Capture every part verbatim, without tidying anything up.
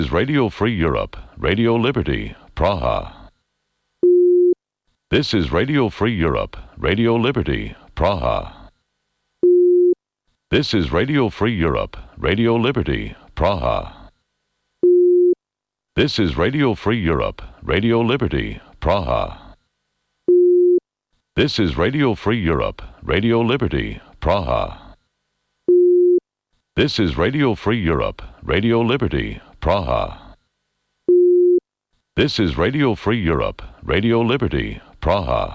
is Radio Free Europe, Radio Liberty, Praha. This is Radio Free Europe, Radio Liberty, Praha. This is Radio Free Europe, Radio Liberty, Praha. This is Radio Free Europe, Radio Liberty, Praha. This is Radio Free Europe, Radio Liberty, Praha. This is Radio Free Europe, Radio Liberty, Praha. This is Radio Free Europe, Radio Liberty, Praha.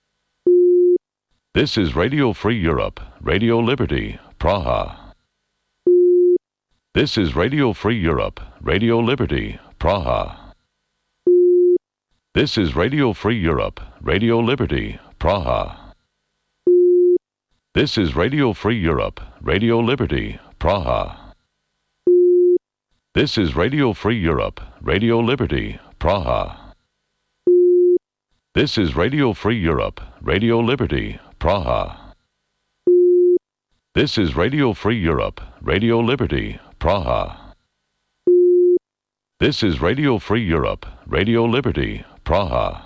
This is Radio Free Europe, Radio Liberty, Praha. This is Radio Free Europe, Radio Liberty, Praha. This is Radio Free Europe, Radio Liberty, Praha. This is Radio Free Europe, Radio Liberty, Praha. This is Radio Free Europe, Radio Liberty, Praha. This is Radio Free Europe, Radio Liberty, Praha. This is Radio Free Europe, Radio Liberty, Praha. This is Radio Free Europe, Radio Liberty, Praha.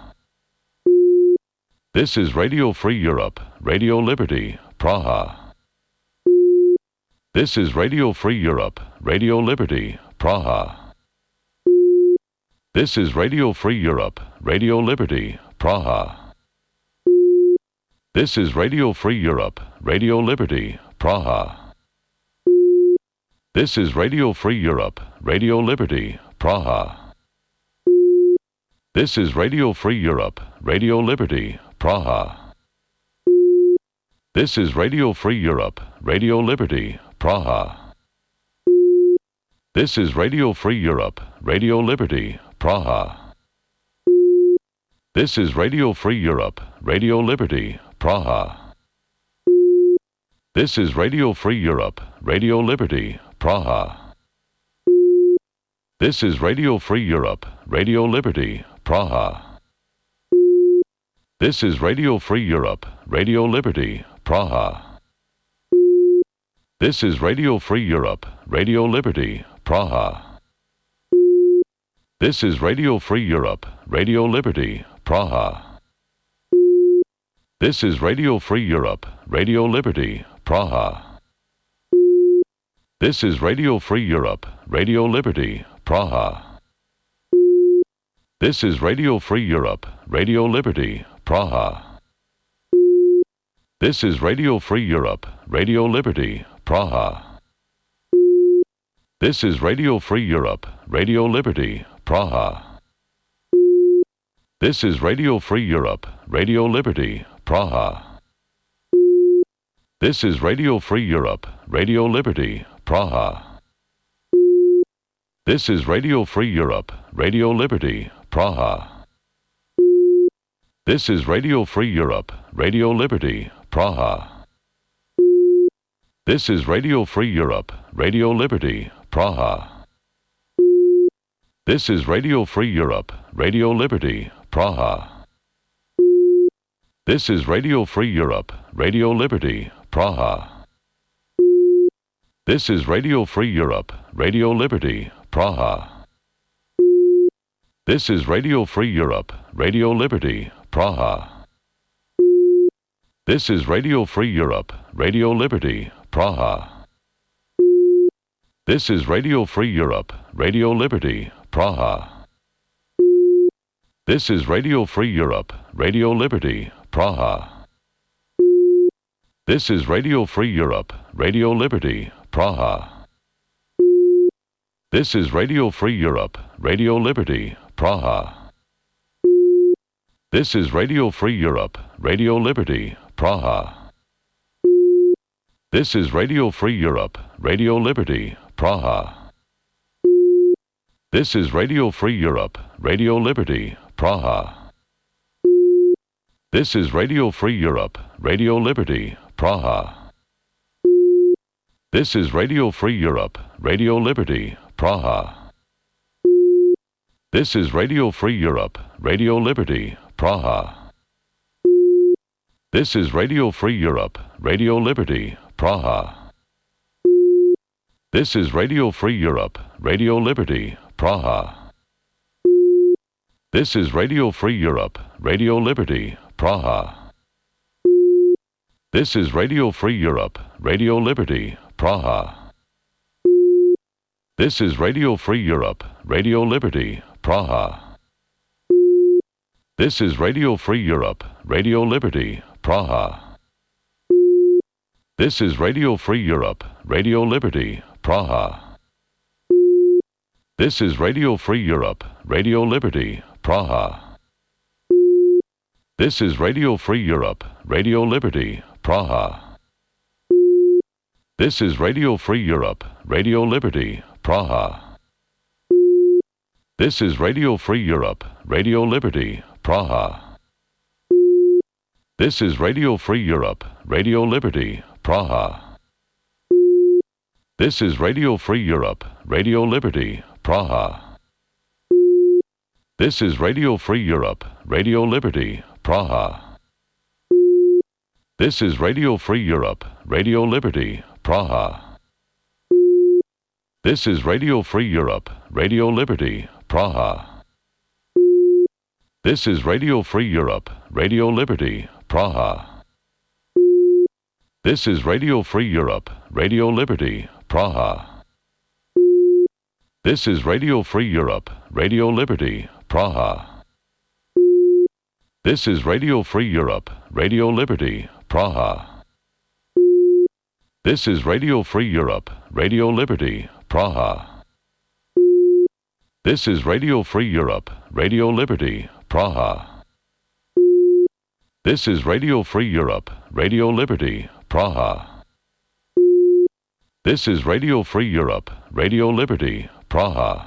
This is Radio Free Europe, Radio Liberty, Praha. This is Radio Free Europe, Radio Liberty, Praha. This is Radio Free Europe, Radio Liberty, Praha. This is Radio Free Europe, Radio Liberty, Praha. This is Radio Free Europe, Radio Liberty, Praha. This is Radio Free Europe, Radio Liberty, Praha. This is Radio Free Europe, Radio Liberty, Praha. This is Radio Free Europe, Radio Liberty, Praha. This is Radio Free Europe, Radio Liberty, Praha. This is Radio Free Europe, Radio Liberty, Praha. This is Radio Free Europe, Radio Liberty, Praha. This is Radio Free Europe, Radio Liberty, Praha. This is Radio Free Europe, Radio Liberty, Praha. This is Radio Free Europe, Radio Liberty, Praha. This is Radio Free Europe, Radio Liberty, Praha. This is Radio Free Europe, Radio Liberty, Praha. This is Radio Free Europe, Radio Liberty, Praha. This is Radio Free Europe, Radio Liberty, Praha. This is Radio Free Europe, Radio Liberty, Praha. This is Radio Free Europe, Radio Liberty, Praha. This is Radio Free Europe, Radio Liberty, Praha. This is Radio Free Europe, Radio Liberty, Praha. This is Radio Free Europe, Radio Liberty, Praha. This is Radio Free Europe, Radio Liberty, Praha. This is Radio Free Europe, Radio Liberty, Praha. This is Radio Free Europe, Radio Liberty, Praha. This is Radio Free Europe, Radio Liberty, Praha. This is Radio Free Europe, Radio Liberty, Praha. This is Radio Free Europe, Radio Liberty, Praha. This is Radio Free Europe, Radio Liberty, Praha. This is Radio Free Europe, Radio Liberty, Praha. This is Radio Free Europe, Radio Liberty, Praha. This is Radio Free Europe, Radio Liberty, Praha. This is Radio Free Europe, Radio Liberty, Praha. This is Radio Free Europe, Radio Liberty, Praha. This is Radio Free Europe, Radio Liberty, Praha. This is Radio Free Europe, Radio Liberty, Praha. This is Radio Free Europe, Radio Liberty, Praha. This is Radio Free Europe, Radio Liberty, Praha. This is Radio Free Europe, Radio Liberty, Praha. This is Radio Free Europe, Radio Liberty, Praha. This is Radio Free Europe, Radio Liberty, Praha. This is Radio Free Europe, Radio Liberty, Praha. This is Radio Free Europe, Radio Liberty, Praha. This is Radio Free Europe, Radio Liberty, Praha. This is Radio Free Europe, Radio Liberty, Praha. This is Radio Free Europe, Radio Liberty, Praha. This is Radio Free Europe, Radio Liberty, Praha. This is Radio Free Europe, Radio Liberty, Praha. This is Radio Free Europe, Radio Liberty, Praha. This is Radio Free Europe, Radio Liberty, Praha. This is Radio Free Europe, Radio Liberty, Praha. This is Radio Free Europe, Radio Liberty, Praha. This is Radio Free Europe, Radio Liberty, Praha. This is Radio Free Europe, Radio Liberty, Praha. This is Radio Free Europe, Radio Liberty, Praha. This is Radio Free Europe, Radio Liberty, Praha. This is Radio Free Europe, Radio Liberty, Praha. This is Radio Free Europe, Radio Liberty, Praha. This is Radio Free Europe, Radio Liberty, Praha. This is Radio Free Europe, Radio Liberty, Praha. This is Radio Free Europe, Radio Liberty, Praha. This is Radio Free Europe, Radio Liberty, Praha.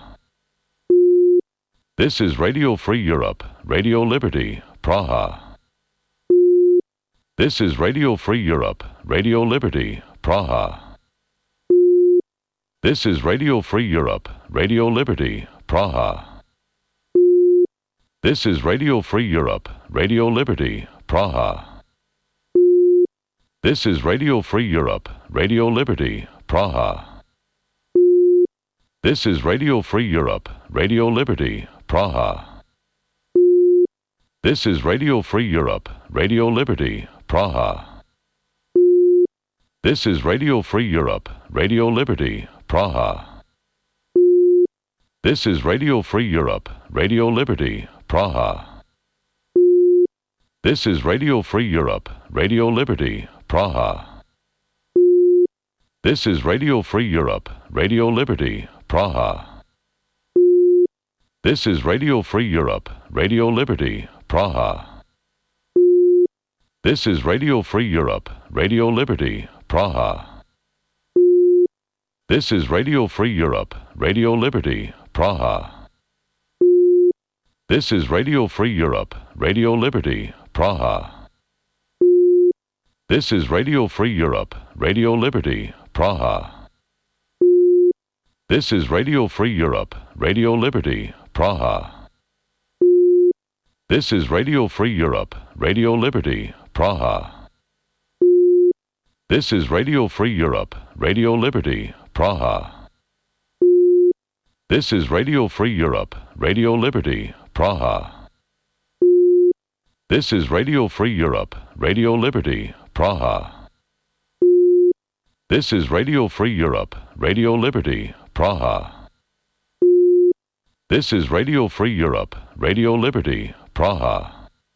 This is Radio Free Europe, Radio Liberty, Praha. This is Radio Free Europe, Radio Liberty, Praha. This is Radio Free Europe, Radio Liberty, Praha. This is Radio Free Europe, Radio Liberty, Praha. This is Radio Free Europe, Radio Liberty, Praha. This is Radio Free Europe, Radio Liberty, Praha. This is Radio Free Europe, Radio Liberty, Praha. This is Radio Free Europe, Radio Liberty, Praha. This is Radio Free Europe, Radio Liberty, Praha. This is Radio Free Europe, Radio Liberty, Praha. This is Radio Free Europe, Radio Liberty, Praha. This is Radio Free Europe, Radio Liberty, Praha. This is Radio Free Europe, Radio Liberty, Praha. This is Radio Free Europe, Radio Liberty, Praha. This is Radio Free Europe, Radio Liberty, Praha. This is Radio Free Europe, Radio Liberty, Praha. This is Radio Free Europe, Radio Liberty, Praha. This is Radio Free Europe, Radio Liberty, Praha. This is Radio Free Europe, Radio Liberty, Praha. This is Radio Free Europe, Radio Liberty, Praha. This is Radio Free Europe, Radio Liberty, Praha. This is Radio Free Europe, Radio Liberty, Praha. This is Radio Free Europe, Radio Liberty, Praha.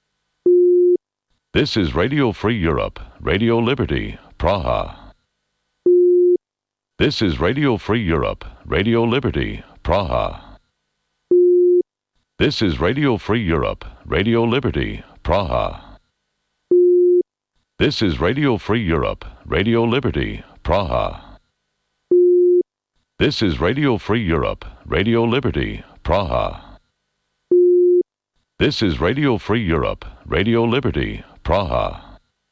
This is Radio Free Europe, Radio Liberty, Praha. This is Radio Free Europe, Radio Liberty, Praha. This is Radio Free Europe, Radio Liberty, Praha. This is Radio Free Europe, Radio Liberty, Praha. This is Radio Free Europe, Radio Liberty, Praha. This is Radio Free Europe, Radio Liberty, Praha.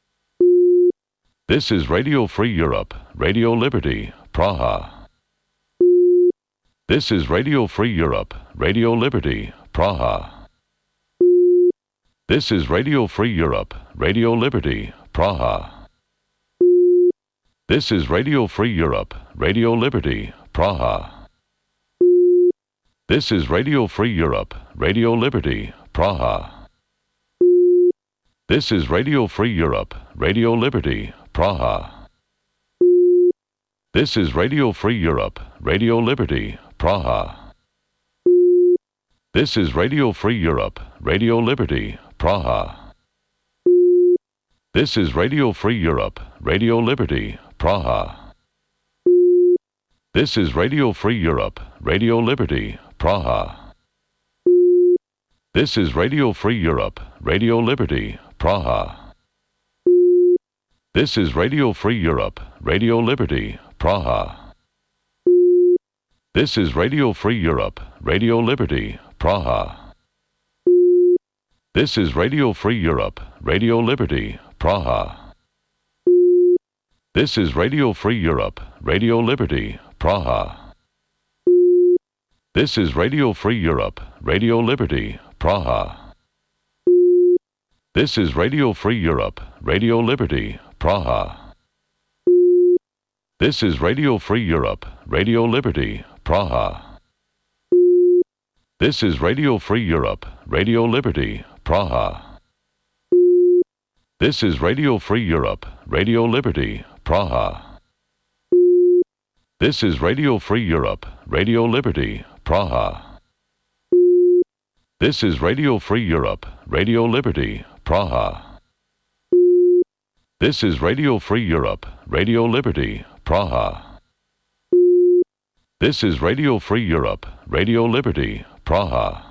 This is Radio Free Europe, Radio Liberty, Praha. This is Radio Free Europe, Radio Liberty, Praha. This is Radio Free Europe, Radio Liberty, Praha. This is Radio Free Europe, Radio Liberty, Praha. This is Radio Free Europe, Radio Liberty, Praha. This is Radio Free Europe, Radio Liberty, Praha. This is Radio Free Europe, Radio Liberty, Praha. This is Radio Free Europe, Radio Liberty, Praha. This is Radio Free Europe, Radio Liberty, Praha. This is Radio Free Europe, Radio Liberty, Praha. This is Radio Free Europe, Radio Liberty, Praha. This is Radio Free Europe, Radio Liberty, Praha. This is Radio Free Europe, Radio Liberty, Praha. This is Radio Free Europe, Radio Liberty, Praha. This is Radio Free Europe, Radio Liberty, Praha. This is Radio Free Europe, Radio Liberty, Praha. This is Radio Free Europe, Radio Liberty, Praha. This is Radio Free Europe, Radio Liberty, Praha. This is Radio Free Europe, Radio Liberty, Praha. This is Radio Free Europe, Radio Liberty, Praha. This is Radio Free Europe, Radio Liberty, Praha. This is Radio Free Europe, Radio Liberty, Praha. This is Radio Free Europe, Radio Liberty, Praha. This is Radio Free Europe, Radio Liberty, Praha.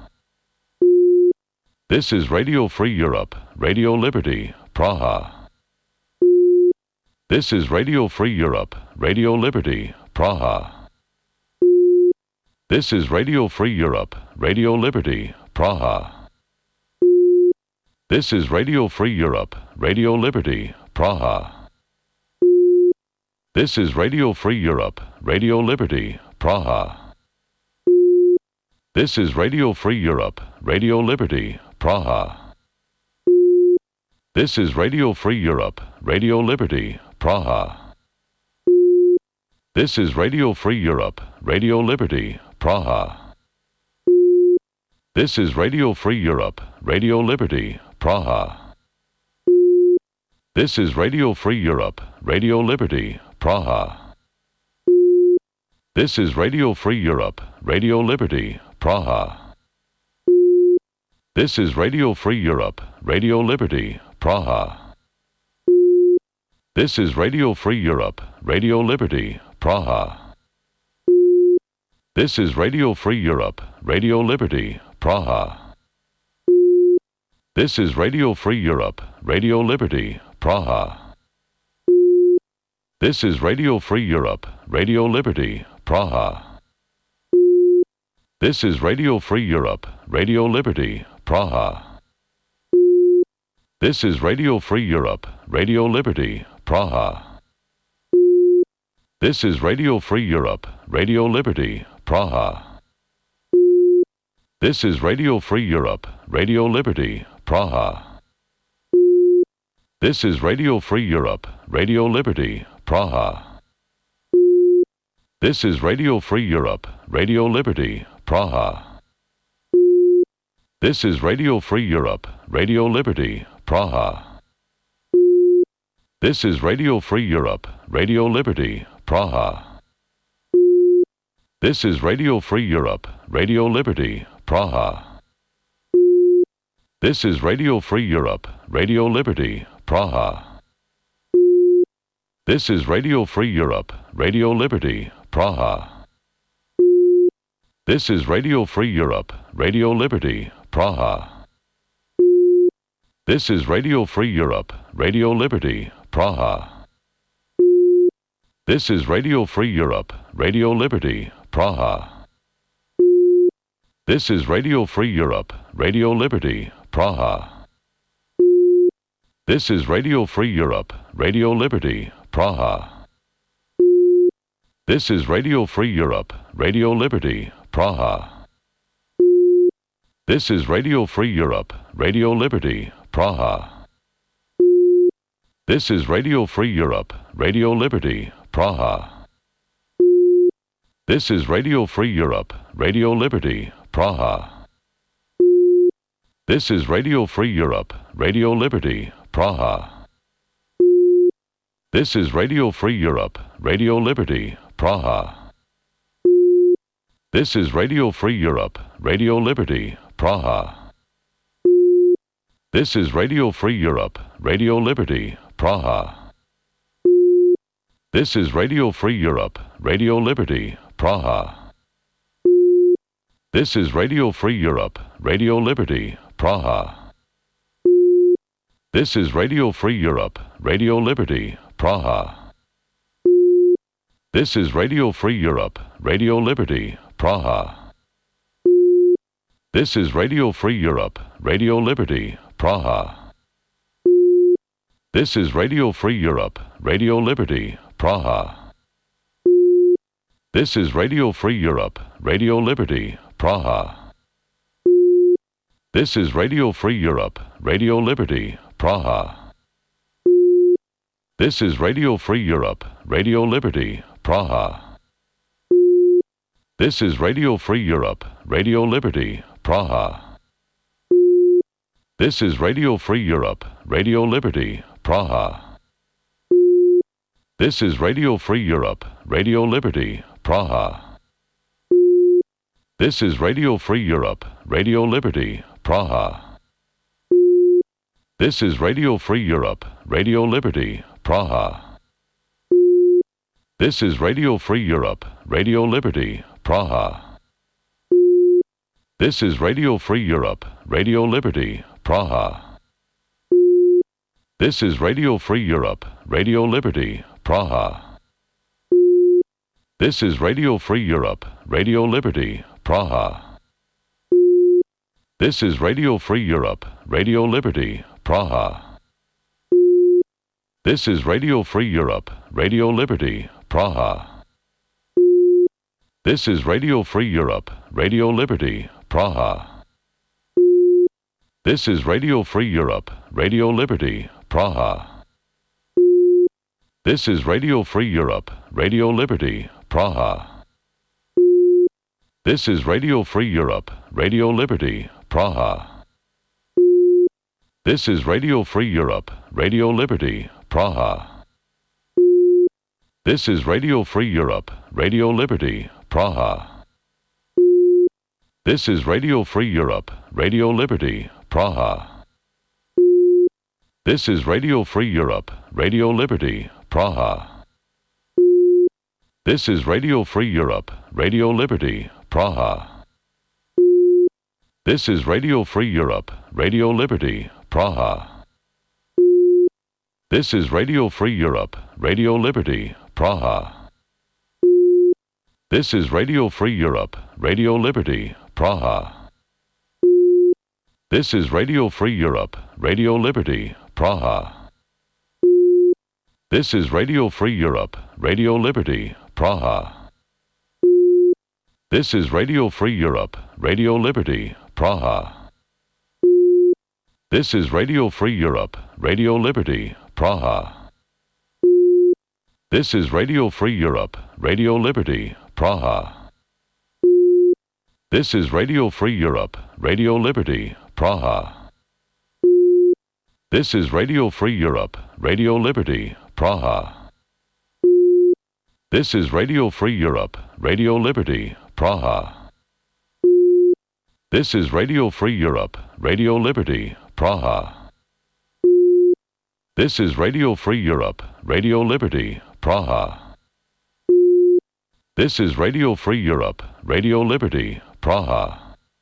This is Radio Free Europe, Radio Liberty, Praha. This is Radio Free Europe, Radio Liberty, Praha. This is Radio Free Europe, Radio Liberty, Praha. This is Radio Free Europe, Radio Liberty, Praha. This is Radio Free Europe, Radio Liberty, Praha. This is Radio Free Europe, Radio Liberty, Praha. This is Radio Free Europe, Radio Liberty, Praha. This is Radio Free Europe, Radio Liberty, Praha. This is Radio Free Europe, Radio Liberty, Praha. This is Radio Free Europe, Radio Liberty, Praha. This is Radio Free Europe, Radio Liberty, Praha. This is Radio Free Europe, Radio Liberty, Praha. This is Radio Free Europe, Radio Liberty, Praha. This is Radio Free Europe, Radio Liberty, Praha. This is Radio Free Europe, Radio Liberty, Praha. This is Radio Free Europe, Radio Liberty, Praha. This is Radio Free Europe, Radio Liberty, Praha. This is Radio Free Europe, Radio Liberty, Praha. This is Radio Free Europe, Radio Liberty, Praha. This is Radio Free Europe, Radio Liberty, Praha. This is Radio Free Europe, Radio Liberty, Praha. This is Radio Free Europe, Radio Liberty, Praha. This is Radio Free Europe, Radio Liberty, Praha. This is Radio Free Europe, Radio Liberty, Praha. This is Radio Free Europe, Radio Liberty, Praha. This is Radio Free Europe, Radio Liberty, Praha. This is Radio Free Europe, Radio Liberty, Praha. This is Radio Free Europe, Radio Liberty, Praha. This is Radio Free Europe, Radio Liberty, Praha. This is Radio Free Europe, Radio Liberty, Praha. This is Radio Free Europe, Radio Liberty, Praha. This is Radio Free Europe, Radio Liberty, Praha. This is Radio Free Europe, Radio Liberty, Praha. This is Radio Free Europe, Radio Liberty, Praha. This is Radio Free Europe, Radio Liberty, Praha. This is Radio Free Europe, Radio Liberty, Praha. This is Radio Free Europe, Radio Liberty, Praha. This is Radio Free Europe, Radio Liberty, Praha. This is Radio Free Europe, Radio Liberty, Praha. This is Radio Free Europe, Radio Liberty, Praha. This is Radio Free Europe, Radio Liberty, Praha. This is Radio Free Europe, Radio Liberty, Praha. This is Radio Free Europe, Radio Liberty, Praha. This is Radio Free Europe, Radio Liberty, Praha. This is Radio Free Europe, Radio Liberty, Praha. This is Radio Free Europe, Radio Liberty, Praha. This is Radio Free Europe, Radio Liberty, Praha. This is Radio Free Europe, Radio Liberty, Praha. This is Radio Free Europe, Radio Liberty, Praha. This is Radio Free Europe, Radio Liberty, Praha. This is Radio Free Europe, Radio Liberty, Praha. This is Radio Free Europe, Radio Liberty, Praha. This is Radio Free Europe, Radio Liberty, Praha. This is Radio Free Europe, Radio Liberty, Praha. This is Radio Free Europe, Radio Liberty, Praha. This is Radio Free Europe, Radio Liberty, Praha. This is Radio Free Europe, Radio Liberty, Praha. This is Radio Free Europe, Radio Liberty, Praha. This is Radio Free Europe, Radio Liberty, Praha. This is Radio Free Europe, Radio Liberty, Praha. This is Radio Free Europe, Radio Liberty, Praha. This is Radio Free Europe, Radio Liberty, Praha. This is Radio Free Europe, Radio Liberty, Praha. This is Radio Free Europe, Radio Liberty, Praha. This is Radio Free Europe, Radio Liberty, Praha. This is Radio Free Europe, Radio Liberty, Praha. This is Radio Free Europe, Radio Liberty, Praha. This is Radio Free Europe, Radio Liberty, Praha. This is Radio Free Europe, Radio Liberty, Praha. This is Radio Free Europe, Radio Liberty, Praha. This is Radio Free Europe, Radio Liberty, Praha. This is Radio Free Europe, Radio Liberty, Praha. This is Radio Free Europe, Radio Liberty, Praha. This is Radio Free Europe, Radio Liberty, Praha. This is Radio Free Europe, Radio Liberty, Praha. This is Radio Free Europe, Radio Liberty, Praha. This is Radio Free Europe, Radio Liberty, Praha. This is Radio Free Europe, Radio Liberty, Praha. This is Radio Free Europe, Radio Liberty, Praha. This is Radio Free Europe, Radio Liberty, Praha. This is Radio Free Europe, Radio Liberty, Praha. This is Radio Free Europe, Radio Liberty, Praha. This is Radio Free Europe, Radio Liberty, Praha.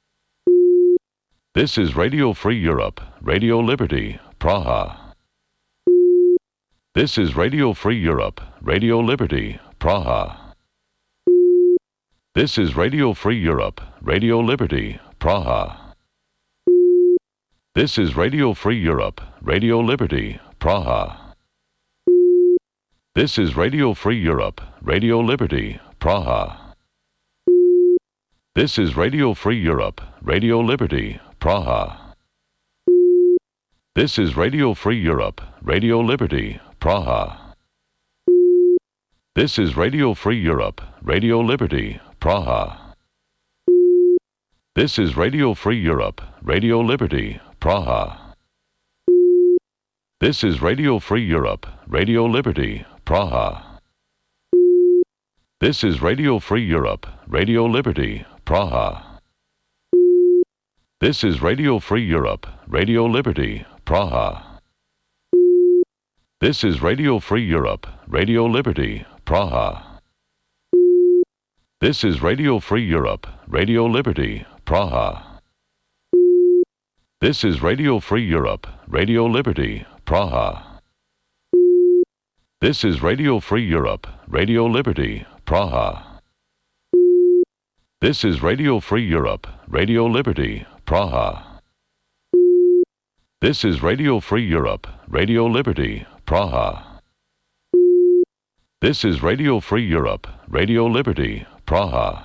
This is Radio Free Europe, Radio Liberty, Praha. This is Radio Free Europe, Radio Liberty, Praha. This is Radio Free Europe, Radio Liberty, Praha. This is Radio Free Europe, Radio Liberty, Praha. This is Radio Free Europe, Radio Liberty, Praha. This is Radio Free Europe, Radio Liberty, Praha. This is Radio Free Europe, Radio Liberty, Praha. This is Radio Free Europe, Radio Liberty, Praha. This is Radio Free Europe, Radio Liberty, Praha. This is Radio Free Europe, Radio Liberty, Praha. This is Radio Free Europe, Radio Liberty, Praha. This is Radio Free Europe, Radio Liberty, Praha. This is Radio Free Europe, Radio Liberty, Praha. This is Radio Free Europe, Radio Liberty, Praha. This is Radio Free Europe, Radio Liberty, Praha. This is Radio Free Europe, Radio Liberty, Praha. This is Radio Free Europe, Radio Liberty, Praha. This is Radio Free Europe, Radio Liberty, Praha. This is Radio Free Europe, Radio Liberty, Praha.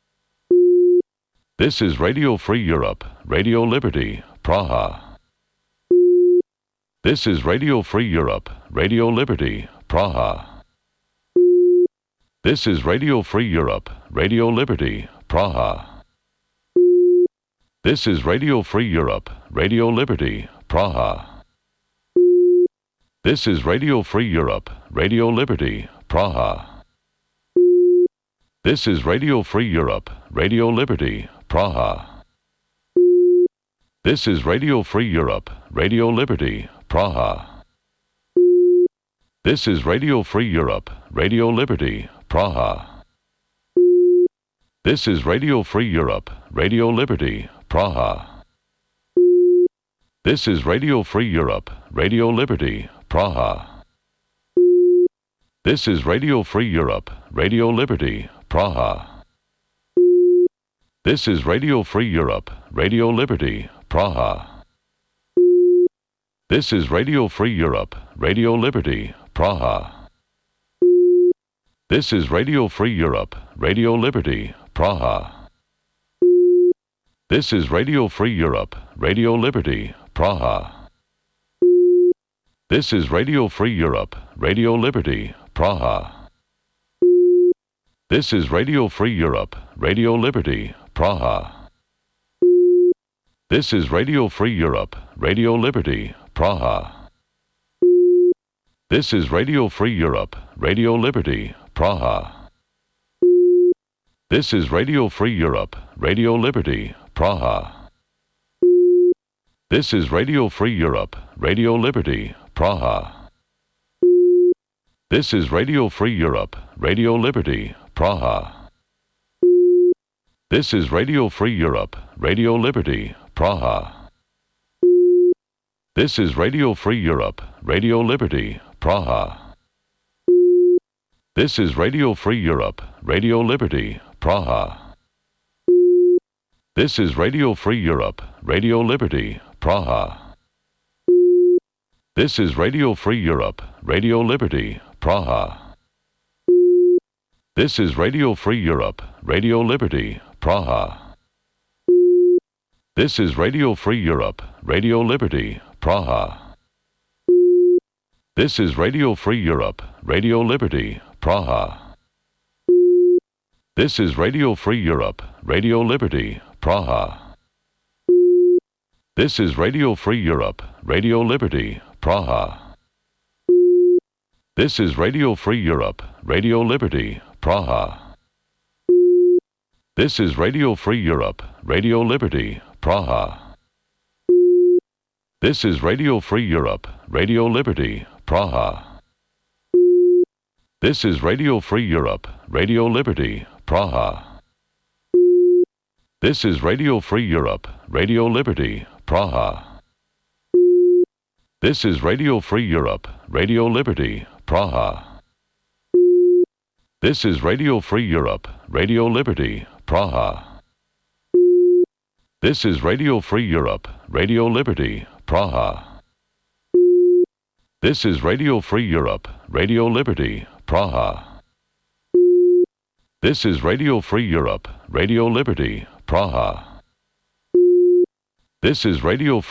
This is Radio Free Europe, Radio Liberty, Praha. This is Radio Free Europe, Radio Liberty, Praha. This is Radio Free Europe, Radio Liberty, Praha. This is Radio Free Europe, Radio Liberty, Praha. This is Radio Free Europe, Radio Liberty, Praha. This is Radio Free Europe, Radio Liberty, Praha. This is Radio Free Europe, Radio Liberty, Praha. This is Radio Free Europe, Radio Liberty, Praha. This is Radio Free Europe, Radio Liberty, Praha. This is Radio Free Europe, Radio Liberty, Praha. This is Radio Free Europe, Radio Liberty, Praha. This is Radio Free Europe, Radio Liberty, Praha. This is Radio Free Europe, Radio Liberty, Praha. This is Radio Free Europe, Radio Liberty, Praha. This is Radio Free Europe, Radio Liberty, Praha. This is Radio Free Europe, Radio Liberty, Praha. This is Radio Free Europe, Radio Liberty, Praha. This is Radio Free Europe, Radio Liberty, Praha. This is Radio Free Europe, Radio Liberty, Praha. This is Radio Free Europe, Radio Liberty, Praha. This is Radio Free Europe, Radio Liberty, Praha. This is Radio Free Europe, Radio Liberty, Praha. This is Radio Free Europe, Radio Liberty, Praha. This is Radio Free Europe, Radio Liberty, Praha. This is Radio Free Europe, Radio Liberty, Praha. This is Radio Free Europe, Radio Liberty, Praha. This is Radio Free Europe, Radio Liberty, Praha. This is Radio Free Europe, Radio Liberty, Praha. This is Radio Free Europe, Radio Liberty, Praha. This is Radio Free Europe, Radio Liberty, Praha. This is Radio Free Europe, Radio Liberty, Praha. This is Radio Free Europe, Radio Liberty, Praha. This is Radio Free Europe, Radio Liberty, Praha. This is Radio Free Europe, Radio Liberty, Praha. This is Radio Free Europe, Radio Liberty, Praha. This is Radio Free Europe, Radio Liberty, Praha. This is Radio Free Europe, Radio Liberty, Praha. This is Radio Free Europe, Radio Liberty, Praha. This is Radio Free Europe, Radio Liberty, Praha. This is Radio Free Europe, Radio Liberty, Praha. This is Radio Free Europe, Radio Liberty, Praha. This is Radio Free Europe, Radio Liberty, Praha. This is Radio